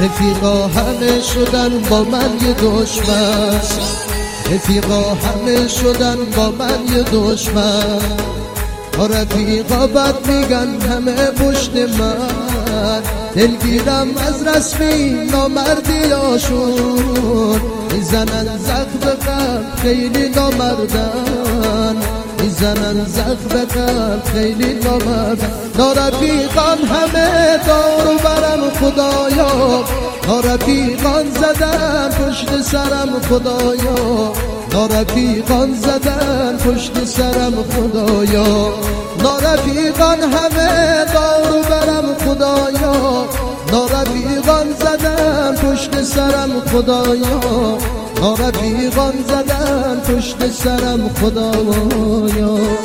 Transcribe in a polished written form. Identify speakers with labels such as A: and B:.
A: رفیقا همه شدن با من یه دشمن، رفیقا همه شدن با من یه دشمن. رفیقا بد میگن همه پشت من، دلگیرم از رسمی نامردیاشون. میزنن زخم قلب خیلی نامردن، میزنن زخم قلب خیلی نامردن. نارفیقان همه دارو برم خدایا، نارفیقان زدن پشت سرم خدایا، نارفیقان زدن پشت سرم خدایا. نارفیقان همه دارو برم خدایا، نارفیقان زدن پشت سرم خدایا، نارفیقان زدن پشت سرم خدایا.